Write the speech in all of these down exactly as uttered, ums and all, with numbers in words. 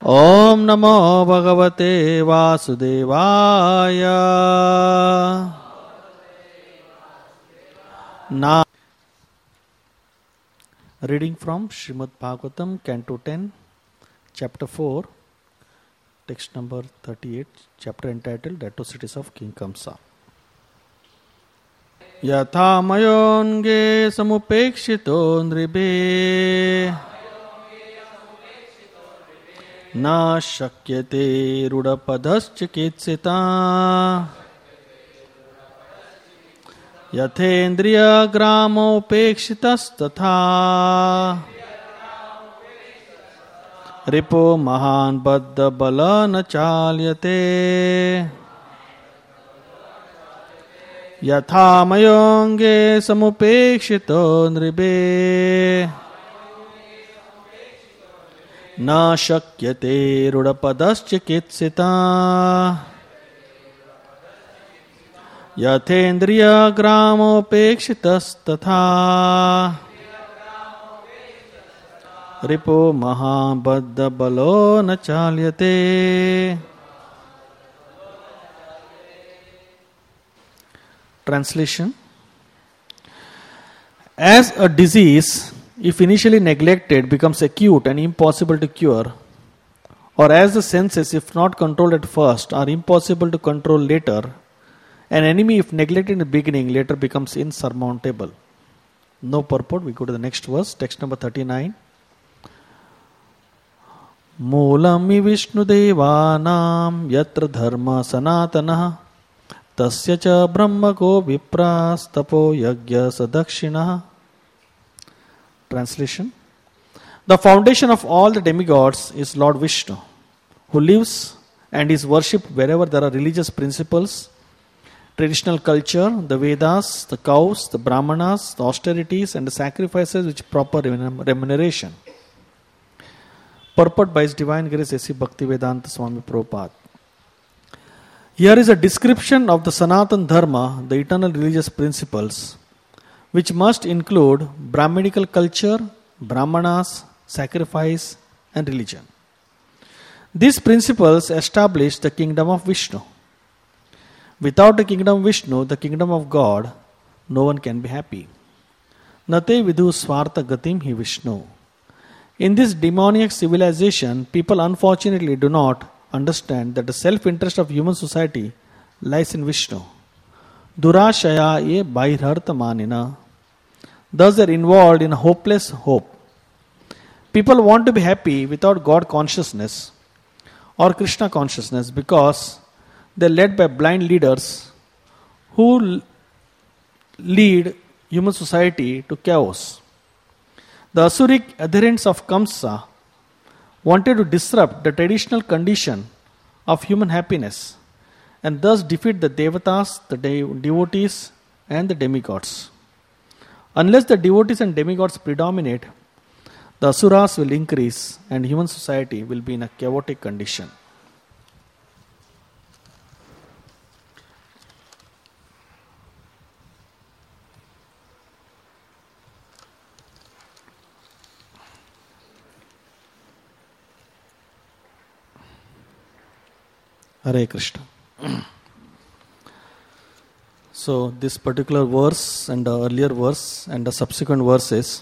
Om Namo Bhagavate Vasudevaya. Now, reading from Srimad Bhagavatam, Canto ten, Chapter four, text number thirty-eight, chapter entitled Atrocities of King Kamsa. Yatha mayonge samupekshito nribe na shakyate rudapadhaschikitsita yathendriya gramopekshitas-tatha ripo mahan baddha bala na chalyate yatha mayonge samupekshito nribe na shakyate rudapadhaschikitsita yathendriya gramopekshitas-tatha ripo mahabadda balo na chalyate. Translation. As a disease, if initially neglected, becomes acute and impossible to cure, or as the senses, if not controlled at first, are impossible to control later, an enemy, if neglected in the beginning, later becomes insurmountable. No purport. We go to the next verse, text number thirty-nine. Mulami Vishnu Devanam Yatra Dharma Sanatana Tasya cha Brahma Go Vipras Tapo Yagya Sadakshina. Translation. The foundation of all the demigods is Lord Vishnu, who lives and is worshipped wherever there are religious principles, traditional culture, the Vedas, the cows, the Brahmanas, the austerities, and the sacrifices with proper remuneration. Purport by His Divine Grace A C Bhaktivedanta Swami Prabhupada. Here is a description of the Sanatan Dharma, the eternal religious principles, which must include Brahminical culture, Brahmanas, sacrifice, and religion. These principles establish the kingdom of Vishnu. Without the kingdom of Vishnu, the kingdom of God, no one can be happy. Nate vidhu swartha gatim hi Vishnu. In this demoniac civilization, people unfortunately do not understand that the self-interest of human society lies in Vishnu. Durashaya ye bairhartha manina. Thus they are involved in a hopeless hope. People want to be happy without God consciousness or Krishna consciousness because they are led by blind leaders who lead human society to chaos. The Asuric adherents of Kamsa wanted to disrupt the traditional condition of human happiness and thus defeat the Devatas, the de- devotees, and the demigods. Unless the devotees and demigods predominate, the Asuras will increase and human society will be in a chaotic condition. Hare Krishna. So this particular verse and the earlier verse and the subsequent verses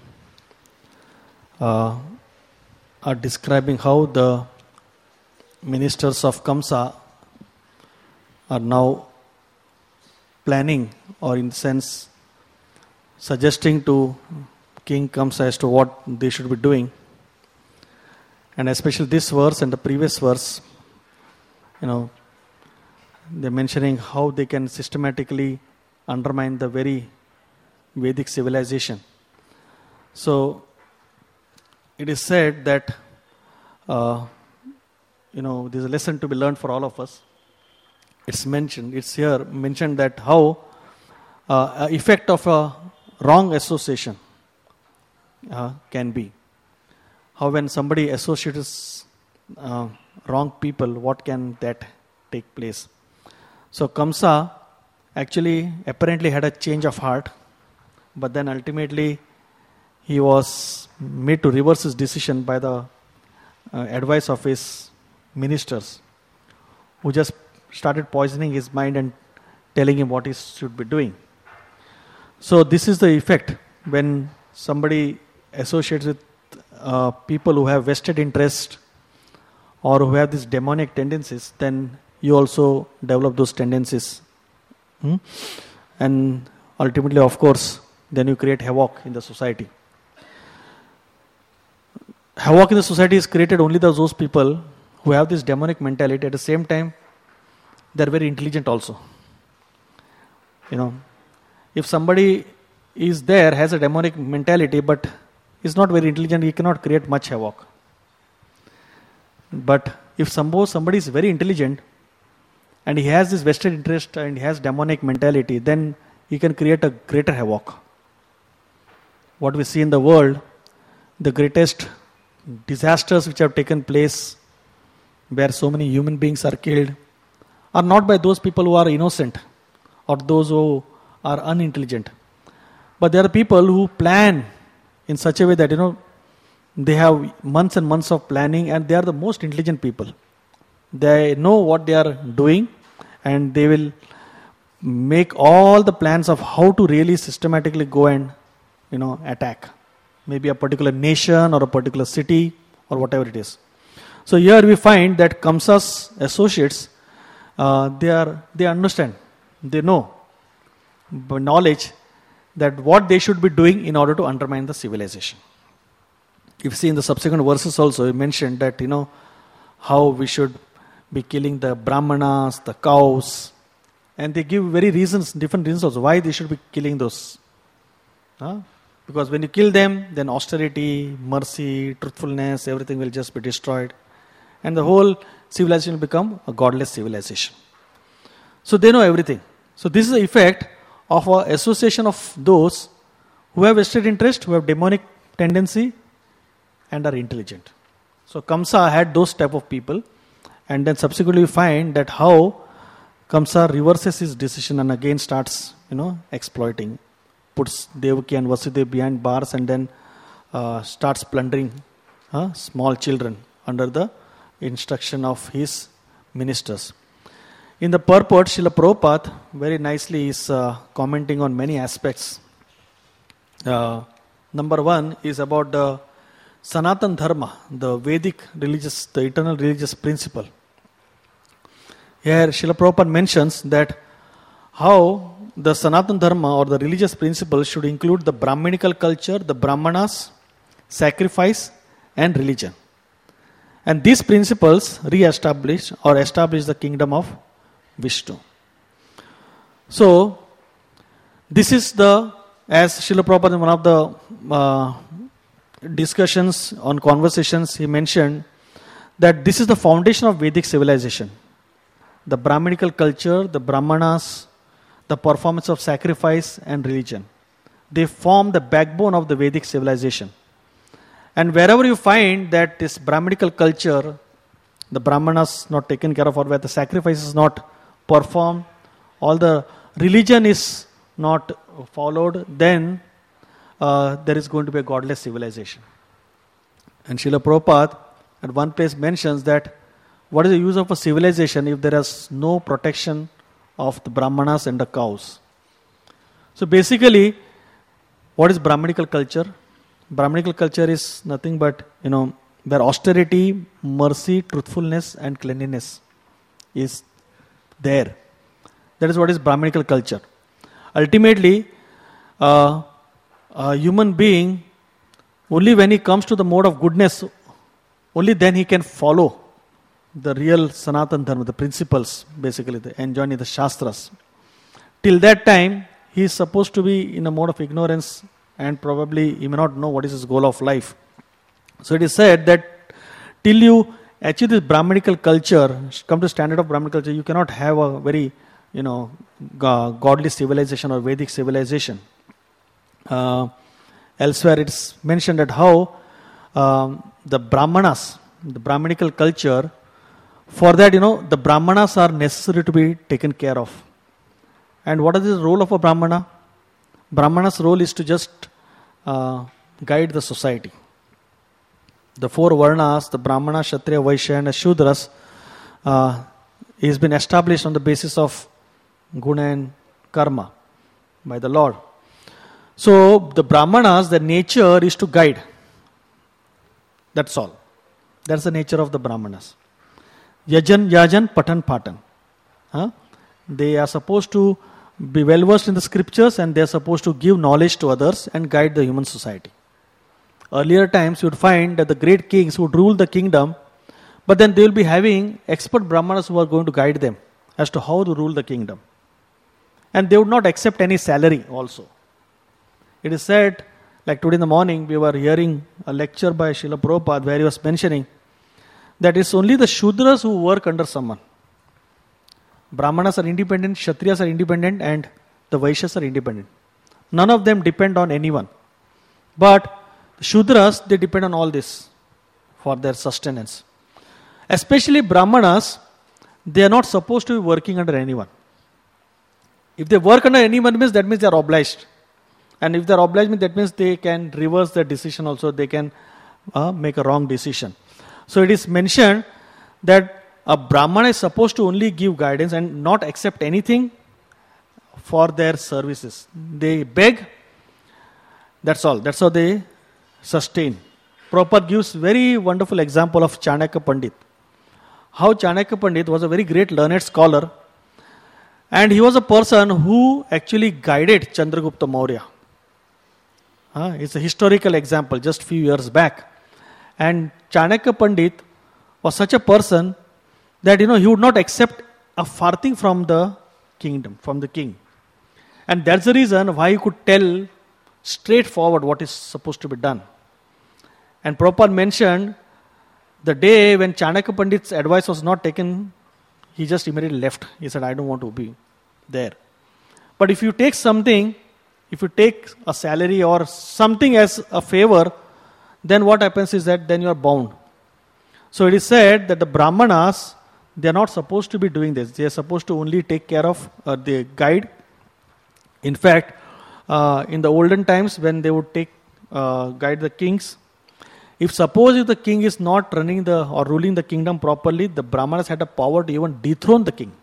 uh, are describing how the ministers of Kamsa are now planning, or in sense suggesting to King Kamsa as to what they should be doing. And especially this verse and the previous verse, you know, they're mentioning how they can systematically undermine the very Vedic civilization. So, it is said that, uh, you know, there's a lesson to be learned for all of us. It's mentioned, it's here mentioned that how uh, effect of a wrong association uh, can be. How when somebody associates uh, wrong people, what can that take place? So Kamsa actually apparently had a change of heart, but then ultimately he was made to reverse his decision by the uh, advice of his ministers, who just started poisoning his mind and telling him what he should be doing. So this is the effect when somebody associates with uh, people who have vested interest or who have these demonic tendencies, then you also develop those tendencies. Hmm? And ultimately, of course, then you create havoc in the society. Havoc in the society is created only by those people who have this demonic mentality. At the same time, they are very intelligent also. You know, if somebody is there, has a demonic mentality, but is not very intelligent, he cannot create much havoc. But if suppose somebody is very intelligent and he has this vested interest and he has demonic mentality, then he can create a greater havoc. What we see in the world, the greatest disasters which have taken place, where so many human beings are killed, are not by those people who are innocent or those who are unintelligent. But there are people who plan in such a way that, you know, they have months and months of planning, and they are the most intelligent people. They know what they are doing, and they will make all the plans of how to really systematically go and, you know, attack maybe a particular nation or a particular city or whatever it is. So here we find that Kamsa's associates, uh, they are they understand, they know by knowledge that what they should be doing in order to undermine the civilization. If you see in the subsequent verses also, he mentioned that, you know, how we should be killing the brahmanas, the cows, and they give very reasons, different reasons also why they should be killing those. Huh? Because when you kill them, then austerity, mercy, truthfulness, everything will just be destroyed. And the whole civilization will become a godless civilization. So they know everything. So this is the effect of an association of those who have vested interest, who have demonic tendency, and are intelligent. So Kamsa had those type of people, and then subsequently we find that how Kamsa reverses his decision and again starts, you know, exploiting, puts Devaki and Vasudeva behind bars, and then uh, starts plundering uh, small children under the instruction of his ministers. In the purport, Srila Prabhupada very nicely is uh, commenting on many aspects. Uh, number one is about the Sanatan Dharma, the Vedic religious, the eternal religious principle. Here Srila Prabhupada mentions that how the Sanatan Dharma or the religious principle should include the Brahminical culture, the Brahmanas, sacrifice and religion. And these principles re-establish or establish the kingdom of Vishnu. So, this is the, as Srila Prabhupada in one of the uh, discussions on conversations, he mentioned that this is the foundation of Vedic civilization. The Brahminical culture, the Brahmanas, the performance of sacrifice and religion. They form the backbone of the Vedic civilization. And wherever you find that this Brahminical culture, the Brahmanas not taken care of, or where the sacrifice is not performed, all the religion is not followed, then uh, there is going to be a godless civilization. And Srila Prabhupada at one place mentions that what is the use of a civilization if there is no protection of the Brahmanas and the cows? So basically, what is Brahminical culture? Brahminical culture is nothing but, you know, where austerity, mercy, truthfulness and cleanliness is there. That is what is Brahminical culture. Ultimately, uh, a human being, only when he comes to the mode of goodness, only then he can follow the real Sanatan Dharma, the principles, basically, the enjoined in the Shastras. Till that time, he is supposed to be in a mode of ignorance, and probably he may not know what is his goal of life. So it is said that till you achieve this Brahminical culture, come to standard of Brahminical culture, you cannot have a very, you know, godly civilization or Vedic civilization. Uh, elsewhere it's mentioned that how um, the Brahmanas, the Brahminical culture, for that, you know, the Brahmanas are necessary to be taken care of. And what is the role of a Brahmana? Brahmana's role is to just uh, guide the society. the four Varnas, the Brahmana, Kshatriya, Vaishya and Shudras, uh, is been established on the basis of guna and karma by the Lord. So the Brahmanas, the nature is to guide. That's all. That's the nature of the Brahmanas. Yajan, Yajan, Patan, Patan. Huh? They are supposed to be well versed in the scriptures and they are supposed to give knowledge to others and guide the human society. Earlier times you would find that the great kings would rule the kingdom, but then they will be having expert Brahmanas who are going to guide them as to how to rule the kingdom. And they would not accept any salary also. It is said, like today in the morning we were hearing a lecture by Srila Prabhupada where he was mentioning that it's only the Shudras who work under someone. Brahmanas are independent, Kshatriyas are independent and the Vaishyas are independent. None of them depend on anyone. But the Shudras, they depend on all this for their sustenance. Especially Brahmanas, they are not supposed to be working under anyone. If they work under anyone, means that means they are obliged. And if they are obliged, that means they can reverse their decision also. They can uh, make a wrong decision. So it is mentioned that a Brahmana is supposed to only give guidance and not accept anything for their services. They beg. That's all. That's how they sustain. Prabhupada gives very wonderful example of Chanakya Pandit. How Chanakya Pandit was a very great learned scholar. And he was a person who actually guided Chandragupta Maurya. Uh, it's a historical example, just few years back. And Chanakya Pandit was such a person that, you know, he would not accept a farthing from the kingdom, from the king. And that's the reason why he could tell straightforward what is supposed to be done. And Prabhupada mentioned the day when Chanakya Pandit's advice was not taken, he just immediately left. He said, I don't want to be there. But if you take something, if you take a salary or something as a favor, then what happens is that then you are bound. So it is said that the Brahmanas, they are not supposed to be doing this. They are supposed to only take care of uh, the guide. In fact, uh, in the olden times when they would take uh, guide the kings, if suppose if the king is not running the or ruling the kingdom properly, the Brahmanas had a power to even dethrone the king.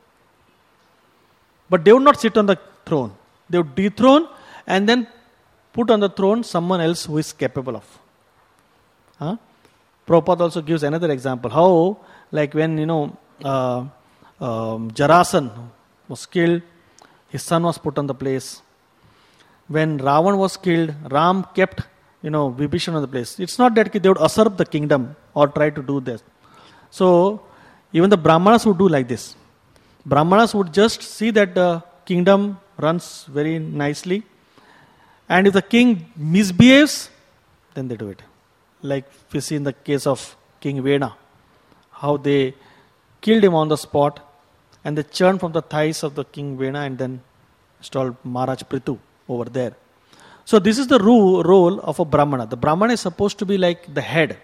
But they would not sit on the throne. They would dethrone and then put on the throne someone else who is capable of. Huh? Prabhupada also gives another example. How, like when, you know, uh, um, Jarasan was killed, his son was put on the place. When Ravan was killed, Ram kept, you know, Vibhishan on the place. It's not that they would usurp the kingdom or try to do this. So, even the Brahmanas would do like this. Brahmanas would just see that the kingdom runs very nicely. And if the king misbehaves, then they do it. Like we see in the case of King Vena, how they killed him on the spot and they churned from the thighs of the King Vena and then installed Maharaj Prithu over there. So this is the ro- role of a Brahmana. The Brahmana is supposed to be like the head.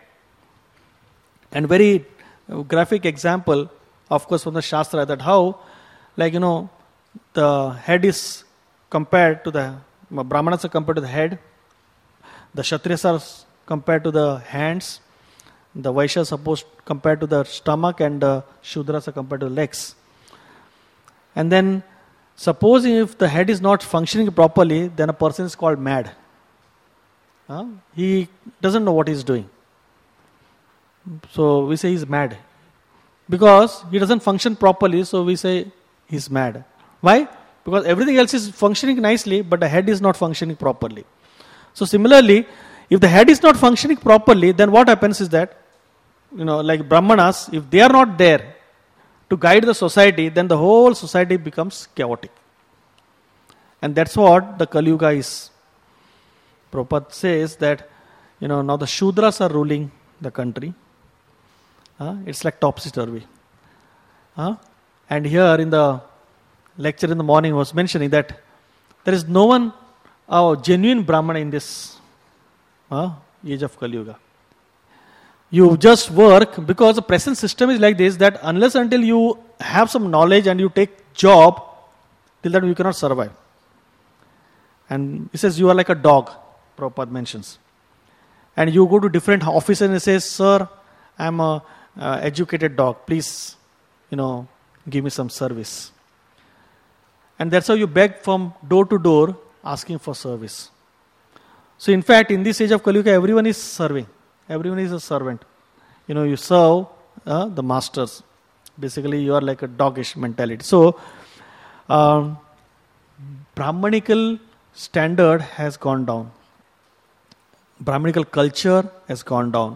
And very graphic example, of course, from the Shastra, that how, like, you know, the head is compared to the, Brahmanas are compared to the head, the Kshatriyas are compared to the hands, the Vaishyas are supposed compared to the stomach, and the Shudras are compared to the legs. And then, suppose if the head is not functioning properly, then a person is called mad. Huh? He doesn't know what he is doing. So we say he is mad. Because he doesn't function properly, so we say he is mad. Why? Because everything else is functioning nicely, but the head is not functioning properly. So similarly, if the head is not functioning properly, then what happens is that, you know, like Brahmanas, if they are not there to guide the society, then the whole society becomes chaotic. And that's what the Kali Yuga is. Prabhupada says that, you know, now the Shudras are ruling the country. Uh, it's like topsy-turvy. Uh, and here in the lecture in the morning was mentioning that there is no one, a genuine Brahmana in this uh, age of Kali Yuga. You just work because the present system is like this, that unless until you have some knowledge and you take job, till then you cannot survive. And he says you are like a dog, Prabhupada mentions. And you go to different offices and say, sir, I'm a uh, educated dog. Please, you know, give me some service. And that's how you beg from door to door asking for service. So in fact, in this age of Kali Yuga, everyone is serving. Everyone is a servant. You know, you serve uh, the masters. Basically, you are like a doggish mentality. So, um, Brahmanical standard has gone down. Brahmanical culture has gone down.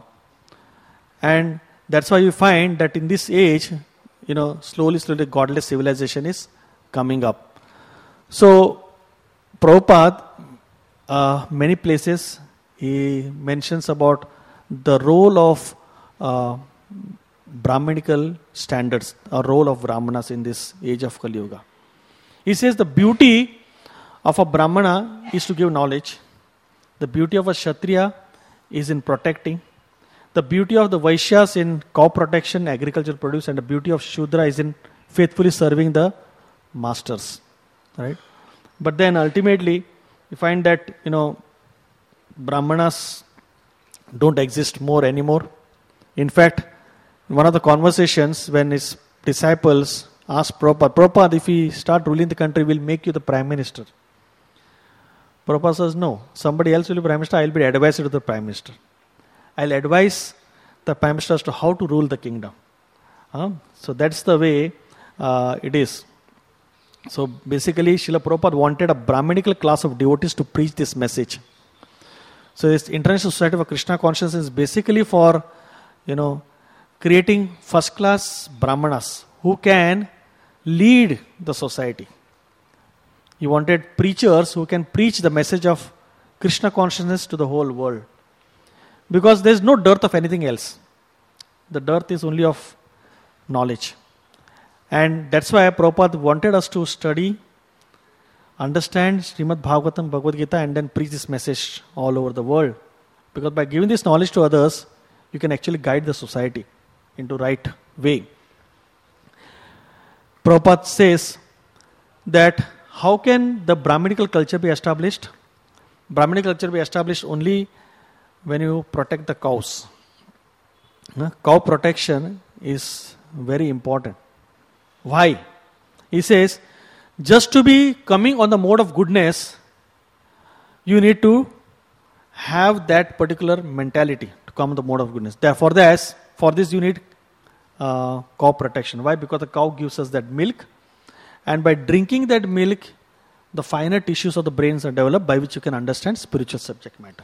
And that's why you find that in this age, you know, slowly, slowly, godless civilization is coming up. So, Prabhupada, uh, many places, he mentions about the role of uh, Brahmanical standards, a role of Brahmanas in this age of Kali Yuga. He says the beauty of a Brahmana is to give knowledge. The beauty of a Kshatriya is in protecting. The beauty of the Vaishyas in cow protection, agricultural produce, and the beauty of Shudra is in faithfully serving the masters. Right? But then ultimately, you find that, you know, Brahmanas don't exist more anymore. In fact, in one of the conversations when his disciples asked Prabhupada, Prabhupada, if we start ruling the country, we'll make you the Prime Minister. Prabhupada says, no, somebody else will be Prime Minister, I'll be advisor to the Prime Minister. I'll advise the Prime Minister as to how to rule the kingdom. Uh, so that's the way uh, it is. So basically, Srila Prabhupada wanted a Brahmanical class of devotees to preach this message. So this International Society for Krishna Consciousness is basically for, you know, creating first-class Brahmanas who can lead the society. He wanted preachers who can preach the message of Krishna consciousness to the whole world. Because there is no dearth of anything else. The dearth is only of knowledge. And that's why Prabhupada wanted us to study, understand Srimad Bhagavatam, Bhagavad Gita, and then preach this message all over the world. Because by giving this knowledge to others, you can actually guide the society into right way. Prabhupada says that how can the Brahmanical culture be established? Brahmanical culture be established only when you protect the cows. Uh, cow protection is very important. Why? He says, just to be coming on the mode of goodness, you need to have that particular mentality to come on the mode of goodness. Therefore, this, for this you need uh, cow protection. Why? Because the cow gives us that milk, and by drinking that milk, the finer tissues of the brains are developed by which you can understand spiritual subject matter.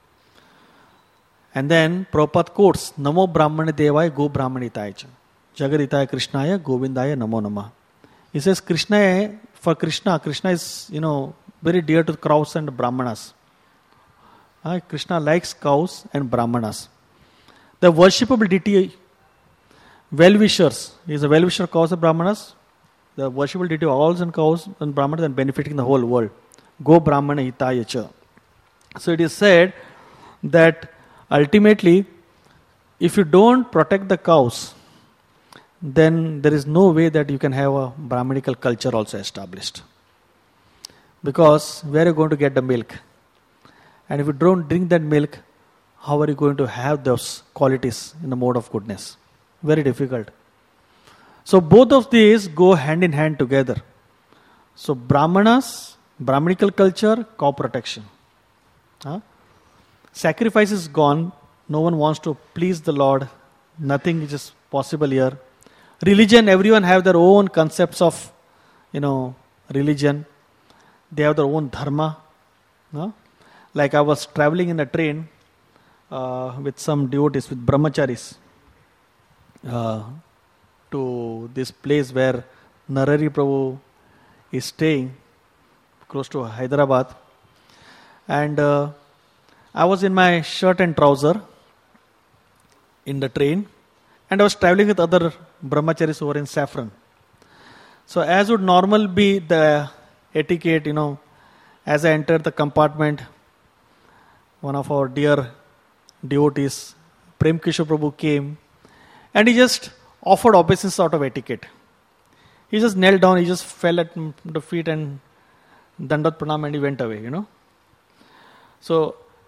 And then Prabhupada quotes, Namo Brahmane Devaya Go Brahmanitaya Cha. Jagaditaya Krishnaya Govindaya Namo Namah. He says Krishna, for Krishna, Krishna is, you know, very dear to cows and Brahmanas. Uh, Krishna likes cows and Brahmanas. The worshipable deity, well-wishers, he is a well-wisher of cows and Brahmanas. The worshipable deity of owls and cows and Brahmanas and benefiting the whole world. Go Brahmana Hitaya Cha. So it is said that ultimately, if you don't protect the cows, then there is no way that you can have a Brahmanical culture also established. Because where are you going to get the milk? And if you don't drink that milk, how are you going to have those qualities in the mode of goodness? Very difficult. So both of these go hand in hand together. So Brahmanas, Brahmanical culture, cow protection. Huh? Sacrifice is gone. No one wants to please the Lord. Nothing is possible here. Religion, everyone have their own concepts of, you know, religion. They have their own dharma. No? Like I was traveling in a train uh, with some devotees, with brahmacharis, uh, to this place where Narari Prabhu is staying, close to Hyderabad. And uh, I was in my shirt and trouser in the train, and I was traveling with other brahmacharis who were in saffron. So as would normal be the etiquette, you know, as I entered the compartment, one of our dear devotees, Prem Kishore Prabhu, came, and he just offered obeisance out of etiquette. He just knelt down, he just fell at the feet and Dandat Pranam, and he went away, you know. So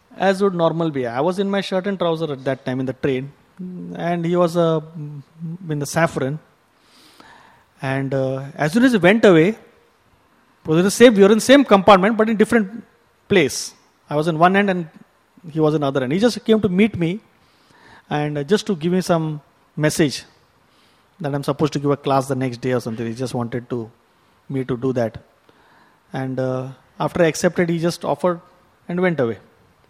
as would normal be. I was in my shirt and trouser at that time in the train, and he was uh, in the saffron. And uh, as soon as he went away, we were, the same, we were in the same compartment but in different place. I was in one end and he was in the other end. He just came to meet me and uh, just to give me some message that I'm supposed to give a class the next day or something. He just wanted to me to do that. And uh, after I accepted, he just offered and went away.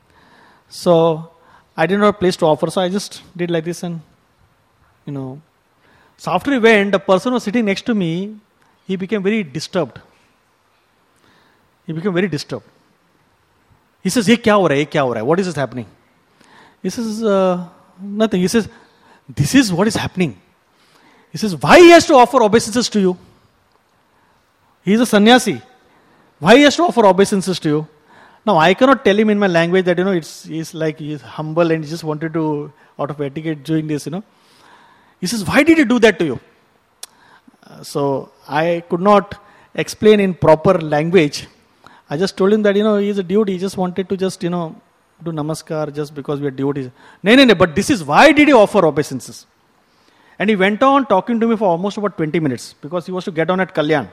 So I didn't have a place to offer, so I just did like this and, you know. So after he went, the person who was sitting next to me, he became very disturbed. He became very disturbed. He says, "Ye kya ho raha hai? Ye kya ho raha hai? What is this happening?" He says, uh, "Nothing." He says, "This is what is happening." He says, "Why he has to offer obeisances to you? He is a sannyasi. Why he has to offer obeisances to you?" Now I cannot tell him in my language that, you know, it's he's like he's humble and he just wanted to, out of etiquette, doing this, you know. He says, "Why did he do that to you?" Uh, so I could not explain in proper language. I just told him that, you know, he's a dude. He just wanted to just, you know, do namaskar just because we are devotees. No, no, no. But this is why did he offer obeisances? And he went on talking to me for almost about twenty minutes because he was to get on at Kalyan.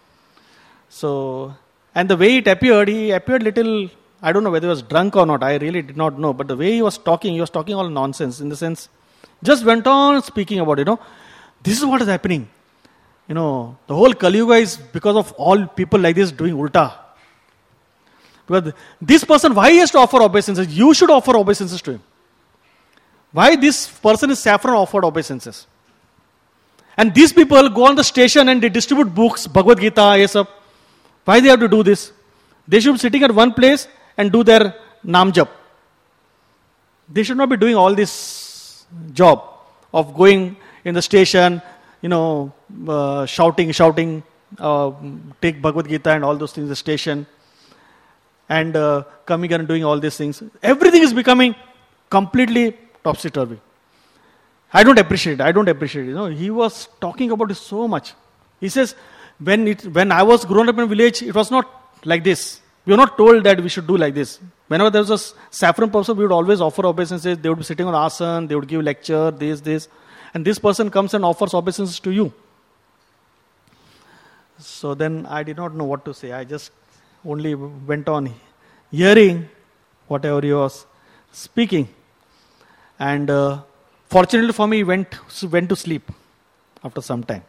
So, and the way it appeared, he appeared little, I don't know whether he was drunk or not. I really did not know. But the way he was talking, he was talking all nonsense in the sense, just went on speaking about, you know, this is what is happening. You know, the whole Kali Yuga is because of all people like this doing ulta. Because this person, why he has to offer obeisances? You should offer obeisances to him. Why this person is saffron offered obeisances? And these people go on the station and they distribute books, Bhagavad Gita, yes, up. Why they have to do this? They should be sitting at one place and do their Nam Jap. They should not be doing all this job of going in the station, you know, uh, shouting, shouting, uh, take Bhagavad Gita and all those things in the station. And uh, coming and doing all these things. Everything is becoming completely topsy-turvy. I don't appreciate it. I don't appreciate it. You know, he was talking about it so much. He says, when it, when I was grown up in a village, it was not like this. We were not told that we should do like this. Whenever there was a saffron person, we would always offer obeisances. They would be sitting on asan, they would give lecture, this, this. And this person comes and offers obeisances to you. So then I did not know what to say. I just only went on hearing whatever he was speaking. And uh, fortunately for me, he went, went to sleep after some time.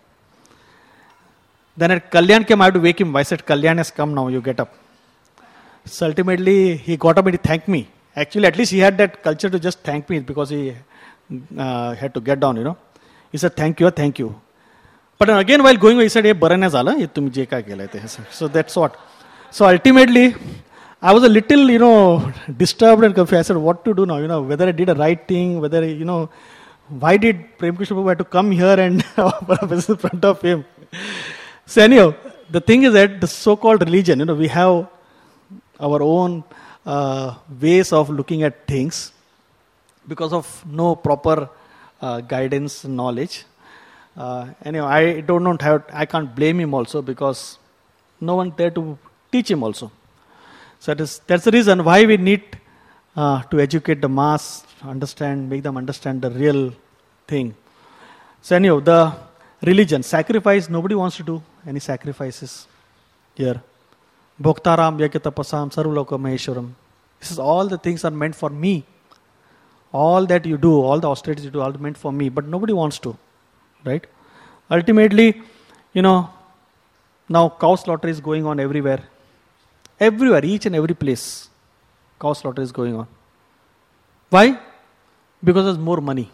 Then at Kalyan came, I had to wake him. I said, "Kalyan has come now, you get up." So ultimately, he got up and he thanked me. Actually, at least he had that culture to just thank me because he uh, had to get down, you know. He said, "Thank you, thank you." But again, while going, he said, "Hey, barane zala, ye tum je ka kehte hain." So that's what. So ultimately, I was a little, you know, disturbed and confused. I said, what to do now? You know, whether I did a right thing, whether, you know, why did Prem Krishna Prabhu have to come here and offer in front of him? So anyhow, the thing is that the so-called religion, you know, we have our own uh, ways of looking at things because of no proper uh, guidance, knowledge. Uh, anyhow, I don't know how, I can't blame him also because no one there to teach him also. So that is, that's the reason why we need uh, to educate the mass, understand, make them understand the real thing. So anyhow, the religion, sacrifice, nobody wants to do any sacrifices here. Bhoktaram, Yakyatapasam, Sarvaloka Maheshwaram. This is all the things are meant for me. All that you do, all the austerities you do, all meant for me. But nobody wants to. Right? Ultimately, you know, now cow slaughter is going on everywhere. Everywhere, each and every place, cow slaughter is going on. Why? Because there's more money.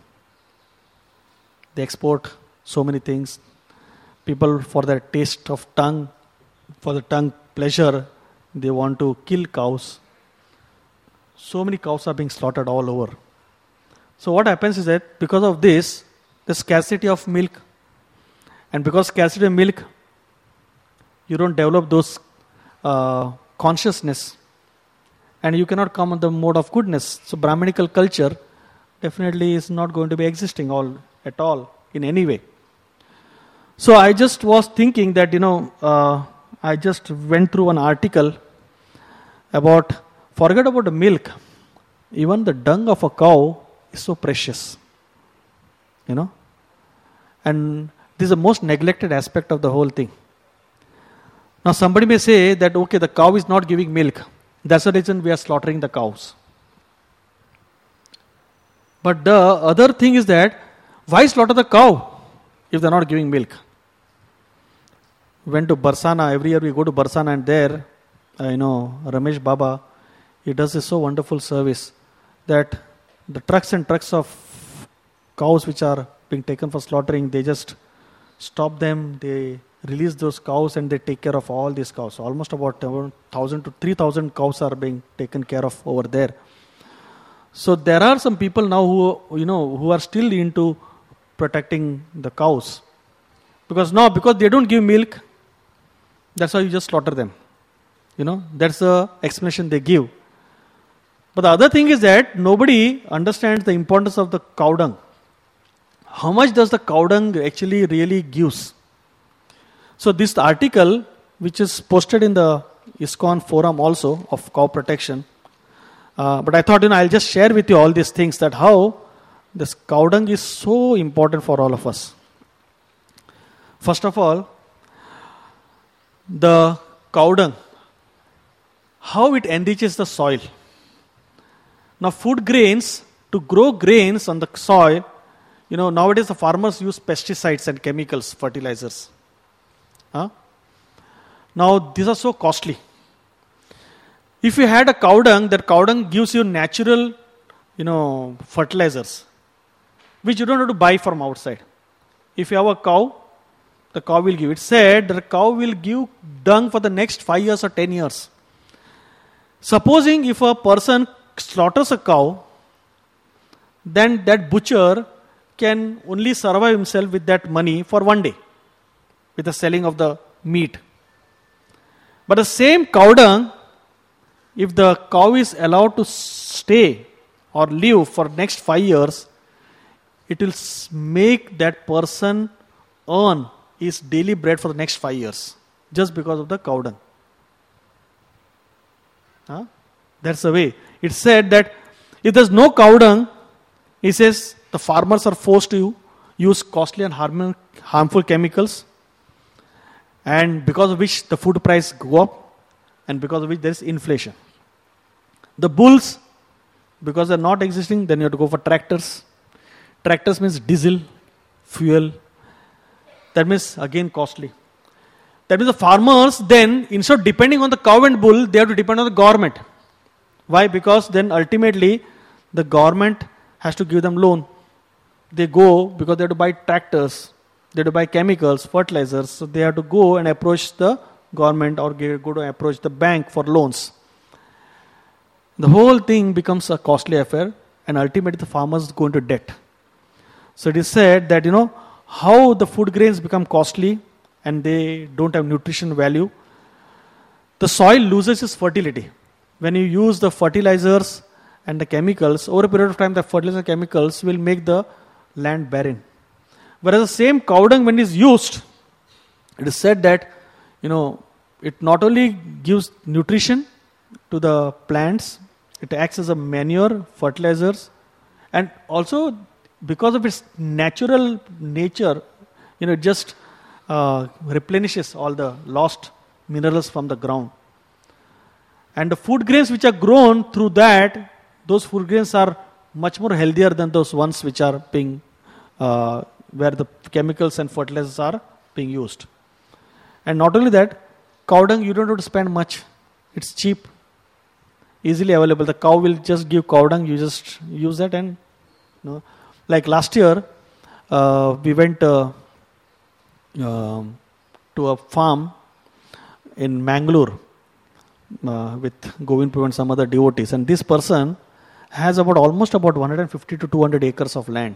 They export so many things. People, for their taste of tongue, for the tongue pleasure, they want to kill cows. So many cows are being slaughtered all over. So what happens is that because of this, the scarcity of milk, and because scarcity of milk, you don't develop those uh, consciousness, and you cannot come on the mode of goodness. So Brahminical culture definitely is not going to be existing all at all in any way. So I just was thinking that, you know, uh, I just went through an article about, forget about the milk, even the dung of a cow is so precious. You know? And this is the most neglected aspect of the whole thing. Now somebody may say that, okay, the cow is not giving milk. That's the reason we are slaughtering the cows. But the other thing is that, why slaughter the cow if they're not giving milk? We went to Barsana. Every year we go to Barsana, and there, uh, you know, Ramesh Baba, he does this so wonderful service that the trucks and trucks of cows which are being taken for slaughtering, they just stop them, they release those cows, and they take care of all these cows. So almost about one thousand to three thousand cows are being taken care of over there. So there are some people now who, you know, who are still into protecting the cows. Because now, because they don't give milk, that's why you just slaughter them. You know, that's the explanation they give. But the other thing is that nobody understands the importance of the cow dung. How much does the cow dung actually really gives? So this article, which is posted in the ISKCON forum also of cow protection, uh, but I thought, you know, I'll just share with you all these things, that how this cow dung is so important for all of us. First of all, the cow dung, how it enriches the soil. Now food grains, to grow grains on the soil, you know, nowadays the farmers use pesticides and chemicals, fertilizers. Huh? Now these are so costly. If you had a cow dung, that cow dung gives you natural, you know, fertilizers, which you don't have to buy from outside. If you have a cow, the cow will give. It said that the cow will give dung for the next five years or ten years. Supposing if a person slaughters a cow, then that butcher can only survive himself with that money for one day, with the selling of the meat. But the same cow dung, if the cow is allowed to stay or live for next five years, it will make that person earn his daily bread for the next five years, just because of the cow dung. Huh? That's the way. It said that if there's no cow dung, he says the farmers are forced to use costly and harm, harmful chemicals, and because of which the food price go up, and because of which there is inflation. The bulls, because they're not existing, then you have to go for tractors. Tractors means diesel, fuel. That means again costly. That means the farmers then, instead of depending on the cow and bull, they have to depend on the government. Why? Because then ultimately the government has to give them loan. They go because they have to buy tractors, they have to buy chemicals, fertilizers. So they have to go and approach the government or go to approach the bank for loans. The whole thing becomes a costly affair, and ultimately the farmers go into debt. So it is said that, you know, how the food grains become costly and they don't have nutrition value. The soil loses its fertility. When you use the fertilizers and the chemicals, over a period of time the fertilizer and chemicals will make the land barren. Whereas the same cow dung, when it is used, it is said that, you know, it not only gives nutrition to the plants, it acts as a manure, fertilizers, and also because of its natural nature, you know, it just uh, replenishes all the lost minerals from the ground. And the food grains which are grown through that, those food grains are much more healthier than those ones which are being, uh, where the chemicals and fertilizers are being used. And not only that, cow dung, you don't have to spend much. It's cheap, easily available. The cow will just give cow dung, you just use that, and, you know, like last year, uh, we went uh, uh, to a farm in Mangalore uh, with Govind Prabhu and some other devotees. And this person has about almost about one hundred fifty to two hundred acres of land.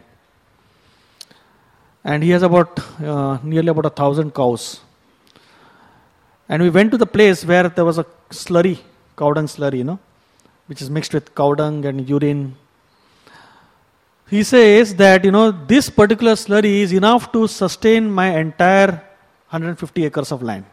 And he has about uh, nearly about a thousand cows. And we went to the place where there was a slurry, cow dung slurry, you know, which is mixed with cow dung and urine. He says that, you know, this particular slurry is enough to sustain my entire one hundred fifty acres of land.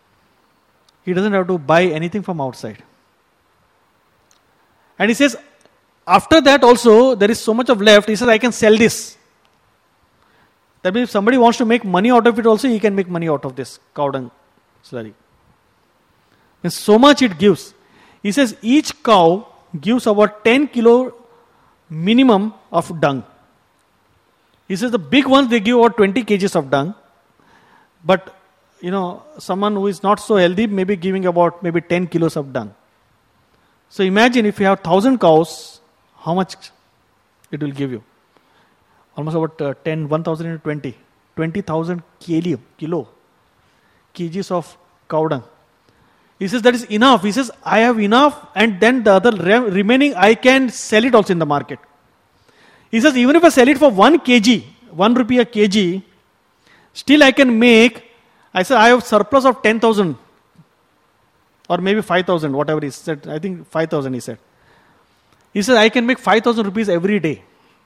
He doesn't have to buy anything from outside. And he says, after that also, there is so much of left. He says, I can sell this. That means if somebody wants to make money out of it also, he can make money out of this cow dung slurry. Means so much it gives. He says each cow gives about ten kilo minimum of dung. He says the big ones, they give about twenty kgs of dung. But, you know, someone who is not so healthy may be giving about maybe ten kilos of dung. So imagine if you have one thousand cows, how much it will give you. Almost about uh, ten, one thousand into twenty. twenty thousand kilo, kilo, kgs of cow dung. He says that is enough. He says, I have enough, and then the other re- remaining, I can sell it also in the market. He says, even if I sell it for one kg, one rupee a kg, still I can make, I said, I have surplus of ten thousand, or maybe five thousand, whatever he said. I think five thousand he said. He says, I can make five thousand rupees every day.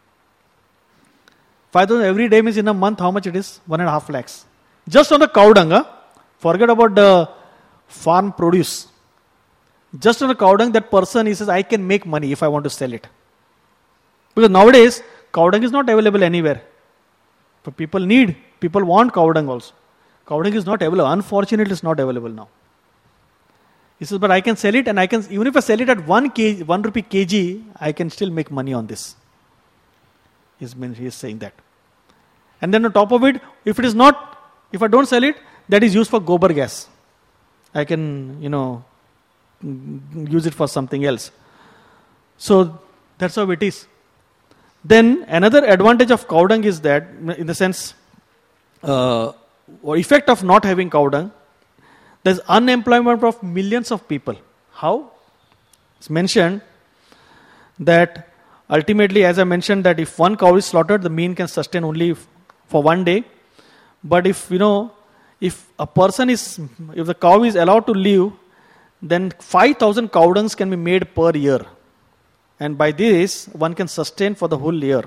five thousand every day means in a month, how much it is? One and a half lakhs. Just on the cow dung, huh? Forget about the farm produce. Just on the cow dung, that person, he says, I can make money if I want to sell it. Because nowadays, cow dung is not available anywhere. But people need, people want cow dung also. Cow dung is not available. Unfortunately, it's not available now. He says, but I can sell it, and I can, even if I sell it at one kg, one rupee kg, I can still make money on this. He's, he's saying that. And then on top of it, if it is not, if I don't sell it, that is used for gobar gas. I can, you know, use it for something else. So that's how it is. Then another advantage of cow dung is that, in the sense, uh, or effect of not having cow dung, there's unemployment of millions of people. How? It's mentioned that ultimately, as I mentioned, that if one cow is slaughtered, the mean can sustain only for one day. But if, you know, if a person is, if the cow is allowed to live, then five thousand cow dungs can be made per year. And by this, one can sustain for the whole year.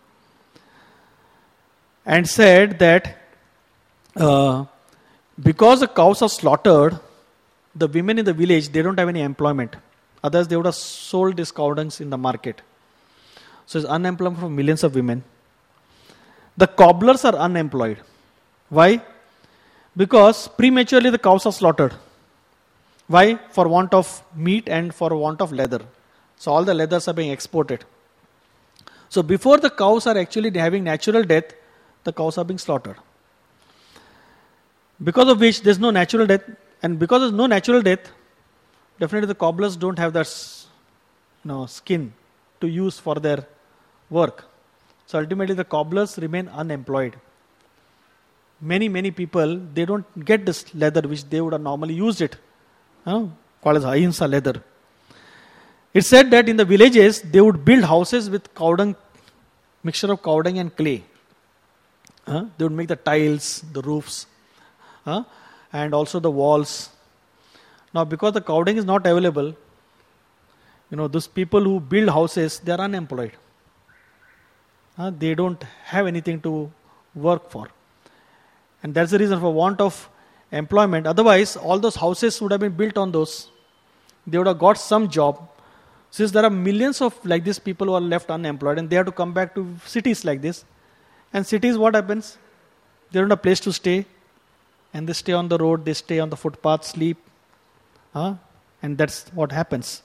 And said that uh, because the cows are slaughtered, the women in the village, they don't have any employment. Otherwise, they would have sold these cow dungs in the market. So it's unemployment for millions of women. The cobblers are unemployed. Why? Because prematurely the cows are slaughtered. Why? For want of meat and for want of leather. So all the leathers are being exported. So before the cows are actually having natural death, the cows are being slaughtered. Because of which there's no natural death, and because there's no natural death, definitely the cobblers don't have that, you know, skin to use for their work. So ultimately the cobblers remain unemployed. Many, many people, they don't get this leather which they would have normally used it. Uh, called as ahimsa leather. It's said that in the villages, they would build houses with cow dung, mixture of cow dung and clay. Uh, they would make the tiles, the roofs, uh, and also the walls. Now because the cow dung is not available, you know, those people who build houses, they are unemployed. Uh, they don't have anything to work for. And that's the reason for want of employment. Otherwise, all those houses would have been built on those. They would have got some job. Since there are millions of like this people who are left unemployed and they have to come back to cities like this. And cities, what happens? They don't have a place to stay. And they stay on the road, they stay on the footpath, sleep. Uh, and that's what happens.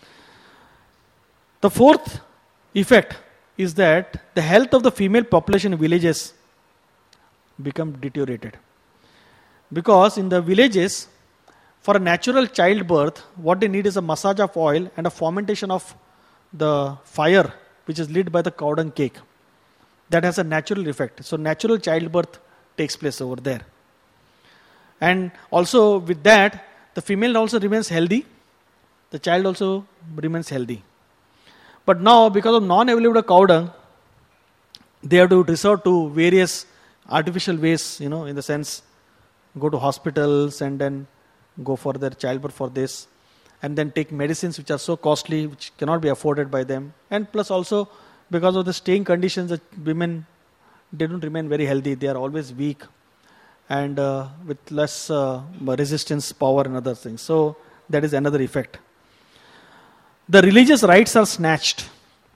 The fourth effect is that the health of the female population in villages become deteriorated. Because in the villages, for a natural childbirth, what they need is a massage of oil and a fermentation of the fire, which is lit by the cow dung cake. That has a natural effect. So natural childbirth takes place over there. And also with that, the female also remains healthy. The child also remains healthy. But now, because of non-availability of cow dung, they have to resort to various artificial ways, you know, in the sense, go to hospitals and then go for their childbirth for this, and then take medicines which are so costly, which cannot be afforded by them. And plus also, because of the staying conditions, the women, they don't remain very healthy. They are always weak and uh, with less uh, resistance power and other things. So that is another effect. The religious rights are snatched.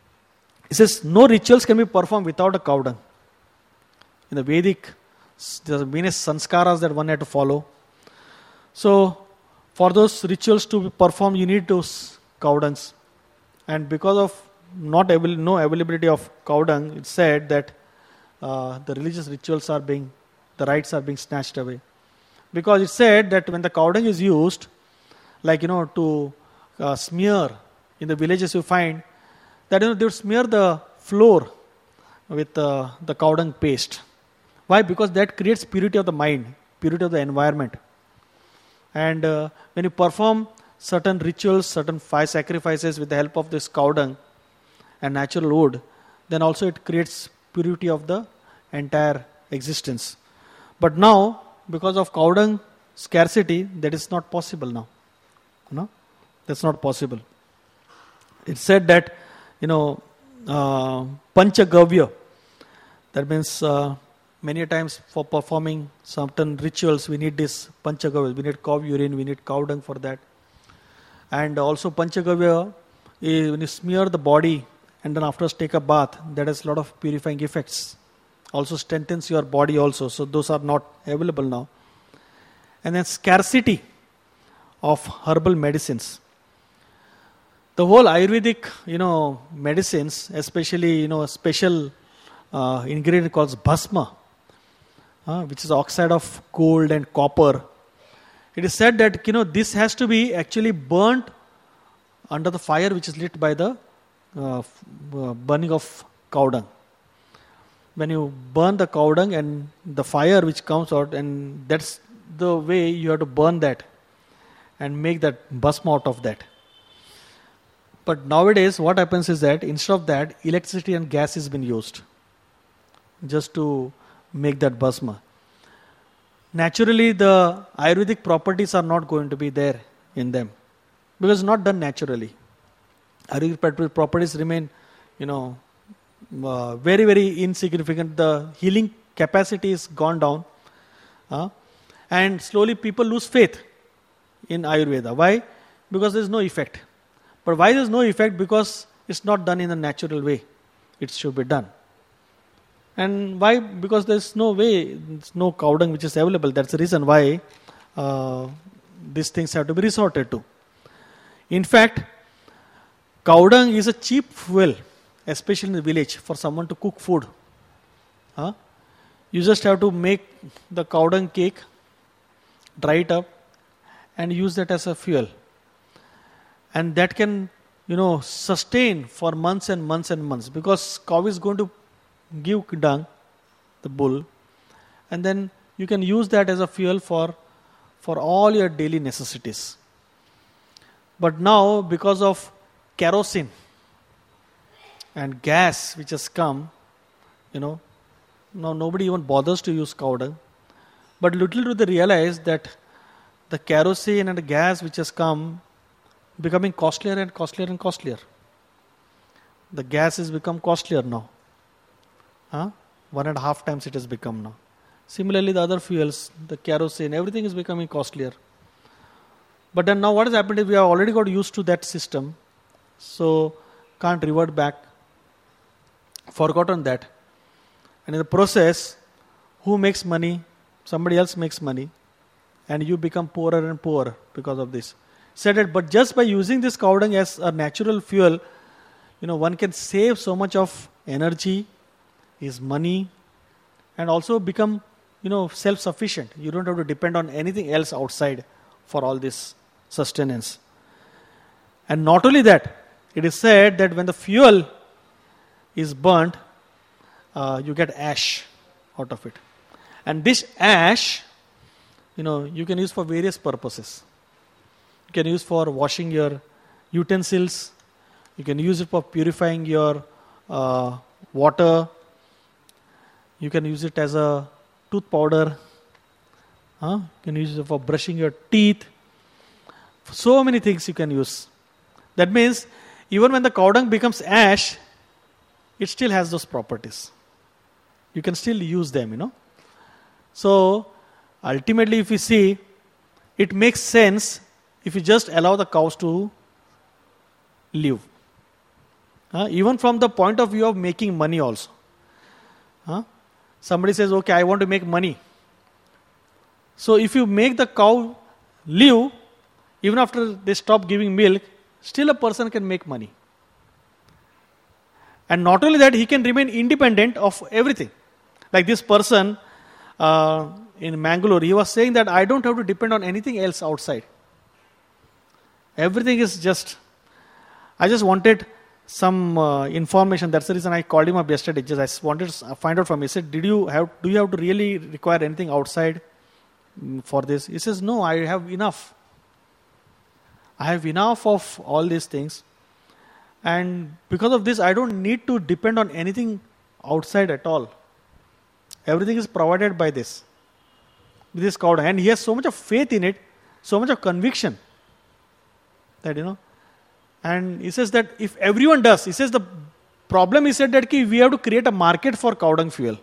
He says no rituals can be performed without a cow dung. In the Vedic, there are many sanskaras that one had to follow. So, for those rituals to be performed, you need those cow dungs. And because of not avail- no availability of cow dung, it's said that uh, the religious rituals are being, the rites are being snatched away. Because it's said that when the cow dung is used, like, you know, to uh, smear, in the villages you find that, you know, they would smear the floor with uh, the cow dung paste. Why? Because that creates purity of the mind, purity of the environment. And uh, when you perform certain rituals, certain fire sacrifices with the help of this cow dung and natural wood, then also it creates purity of the entire existence. But now, because of cow dung scarcity, that is not possible now. No? That's not possible. It's said that, you know, uh, Panchagavya, that means uh, many times for performing certain rituals, we need this Panchagavya. We need cow urine, we need cow dung for that. And also Panchagavya, is when you smear the body and then afterwards take a bath, that has a lot of purifying effects. Also strengthens your body also. So those are not available now. And then scarcity of herbal medicines. The whole Ayurvedic, you know, medicines, especially, you know, a special uh, ingredient called bhasma, uh, which is oxide of gold and copper. It is said that, you know, this has to be actually burnt under the fire which is lit by the uh, f- uh, burning of cow dung. When you burn the cow dung and the fire which comes out, and that's the way you have to burn that and make that bhasma out of that. But nowadays what happens is that instead of that, electricity and gas has been used just to make that bhasma. Naturally, the Ayurvedic properties are not going to be there in them because it's not done naturally. Ayurvedic properties remain, you know, uh, very, very insignificant. The healing capacity is gone down. Uh, and slowly people lose faith in Ayurveda. Why? Because there is no effect. But why there is no effect? Because it's not done in a natural way. It should be done. And why? Because there's no way, there's no cow dung which is available. That's the reason why uh, these things have to be resorted to. In fact, cow dung is a cheap fuel, especially in the village, for someone to cook food. Huh? You just have to make the cow dung cake, dry it up, and use that as a fuel. And that can, you know, sustain for months and months and months, because cow is going to give dung, the bull, and then you can use that as a fuel for, for all your daily necessities. But now, because of kerosene and gas which has come, you know, now nobody even bothers to use cow dung. But little do they realize that the kerosene and the gas which has come becoming costlier and costlier and costlier. The gas has become costlier now. Huh? One and a half times it has become now. Similarly, the other fuels, the kerosene, everything is becoming costlier. But then now what has happened is we have already got used to that system. So, can't revert back. Forgotten that. And in the process, who makes money? Somebody else makes money. And you become poorer and poorer because of this. Said that, but just by using this cow dung as a natural fuel, you know, one can save so much of energy, his money, and also become, you know, self-sufficient. You don't have to depend on anything else outside for all this sustenance. And not only that, it is said that when the fuel is burnt, uh, you get ash out of it. And this ash, you know, you can use for various purposes. You can use for washing your utensils. You can use it for purifying your uh, water. You can use it as a tooth powder. Huh? You can use it for brushing your teeth. So many things you can use. That means even when the cow dung becomes ash, it still has those properties. You can still use them, you know. So ultimately, if you see, it makes sense if you just allow the cows to live. Uh, even from the point of view of making money also. Uh, somebody says, okay, I want to make money. So if you make the cow live, even after they stop giving milk, still a person can make money. And not only that, he can remain independent of everything. Like this person uh, in Mangalore, he was saying that I don't have to depend on anything else outside. Everything is just, I just wanted some uh, information. That's the reason I called him up yesterday. Just I wanted to find out from him. He said, Did you have, do you have to really require anything outside for this? He says, no, I have enough. I have enough of all these things. And because of this, I don't need to depend on anything outside at all. Everything is provided by this. This cow. And he has so much of faith in it, so much of conviction. That, you know. And he says that if everyone does, he says the problem is said that we have to create a market for cow dung fuel.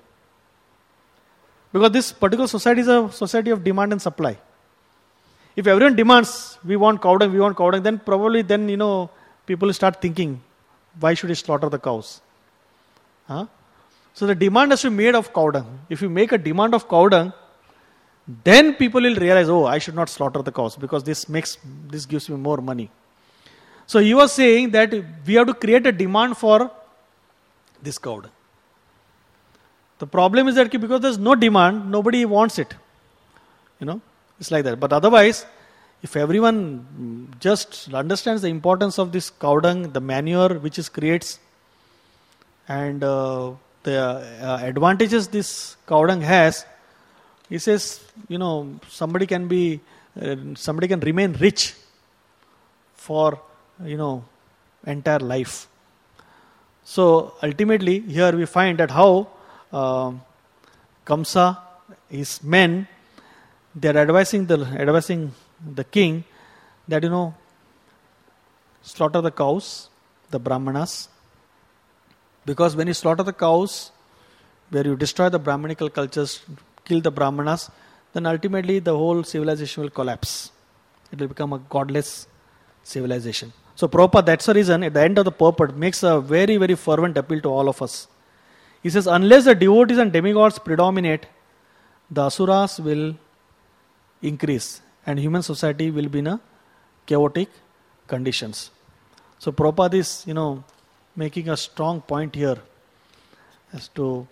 Because this particular society is a society of demand and supply. If everyone demands, we want cow dung, we want cow dung, then probably then, you know, people start thinking, why should we slaughter the cows? Huh? So the demand has to be made of cow dung. If you make a demand of cow dung, then people will realize, oh, I should not slaughter the cows because this makes, this gives me more money. So he was saying that we have to create a demand for this cow dung. The problem is that because there's no demand, nobody wants it. You know, it's like that. But otherwise, if everyone just understands the importance of this cow dung, the manure which it creates, and uh, the uh, advantages this cow dung has, he says, you know, somebody can be, uh, somebody can remain rich for, you know, entire life. So ultimately, here we find that how uh, Kamsa, his men, they are advising the advising the king that, you know, slaughter the cows, the Brahmanas, because when you slaughter the cows, where you destroy the Brahmanical cultures, kill the Brahmanas, then ultimately the whole civilization will collapse. It will become a godless civilization. So Prabhupada, that's the reason, at the end of the purport, makes a very, very fervent appeal to all of us. He says, unless the devotees and demigods predominate, the asuras will increase and human society will be in a chaotic conditions. So Prabhupada is, you know, making a strong point here as to,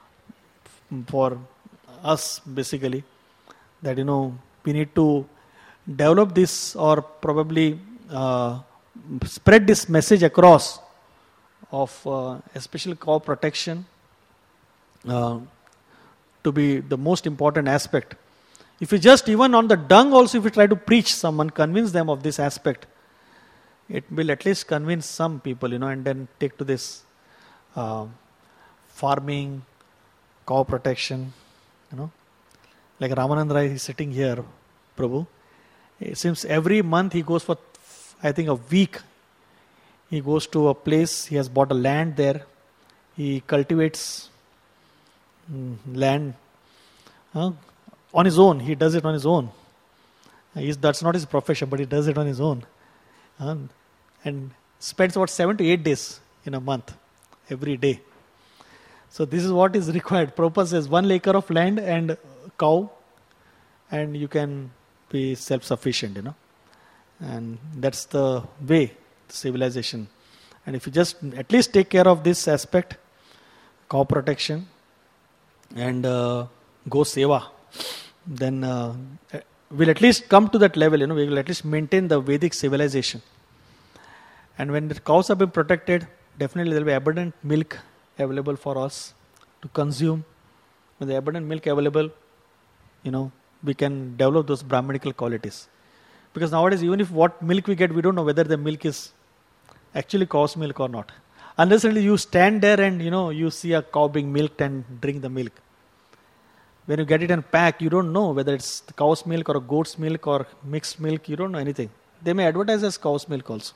for us basically, that, you know, we need to develop this or probably uh, spread this message across of uh, especially cow protection uh, to be the most important aspect. If you just, even on the dung also, if you try to preach someone, convince them of this aspect, it will at least convince some people, you know, and then take to this uh, farming, cow protection, you know. Like Ramanand Rai is sitting here, Prabhu. It seems every month he goes for, I think, a week. He goes to a place, he has bought a land there. He cultivates mm, land uh, on his own. He does it on his own. He's, that's not his profession, but he does it on his own. Uh, and spends about seven to eight days in a month, every day. So this is what is required. Prabhupada says one acre of land and cow, and you can be self-sufficient, you know. And that's the way, civilization. And if you just at least take care of this aspect, cow protection and uh, go seva, then uh, we'll at least come to that level, you know, we will at least maintain the Vedic civilization. And when the cows have been protected, definitely there will be abundant milk available for us to consume. When the abundant milk available, you know, we can develop those Brahmanical qualities. Because nowadays, even if what milk we get, we don't know whether the milk is actually cow's milk or not. Unless only you stand there and, you know, you see a cow being milked and drink the milk. When you get it and pack, you don't know whether it's the cow's milk or a goat's milk or mixed milk. You don't know anything. They may advertise as cow's milk also.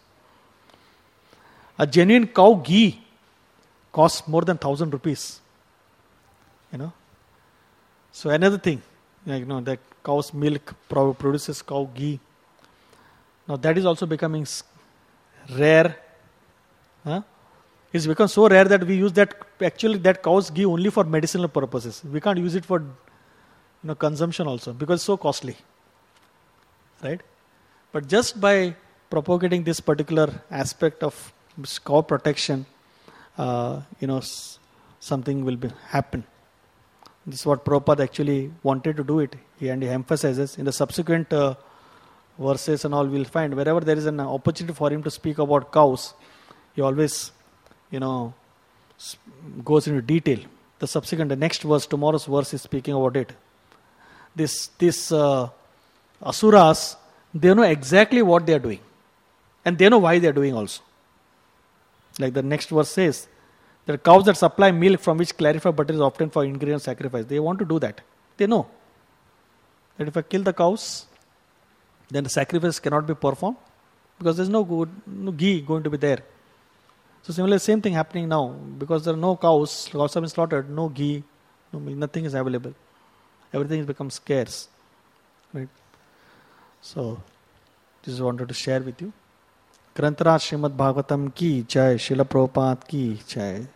A genuine cow ghee costs more than thousand rupees. You know. So another thing, like, you know, that cow's milk produces cow ghee. Now that is also becoming rare. Huh? It's become so rare that we use that, actually that cow's ghee only for medicinal purposes. We can't use it for, you know, consumption also because it's so costly. Right? But just by propagating this particular aspect of cow protection, uh, you know, s- something will be happen. This is what Prabhupada actually wanted to do it. He, and he emphasizes in the subsequent uh, verses and all we'll find wherever there is an opportunity for him to speak about cows, he always, you know, s- goes into detail. The subsequent, the next verse, tomorrow's verse is speaking about it. This, this uh, Asuras, they know exactly what they are doing. And they know why they are doing also. Like the next verse says, there are cows that supply milk from which clarified butter is obtained for ingredient sacrifice. They want to do that. They know that if I kill the cows, then the sacrifice cannot be performed because there's no good, no ghee going to be there. So similarly, same thing happening now because there are no cows, cows have been slaughtered, no ghee, no milk, nothing is available. Everything has become scarce. Right? So, this is what I wanted to share with you. Grantharaj Srimad Bhagavatam ki jai, Srila Prabhupada ki jai.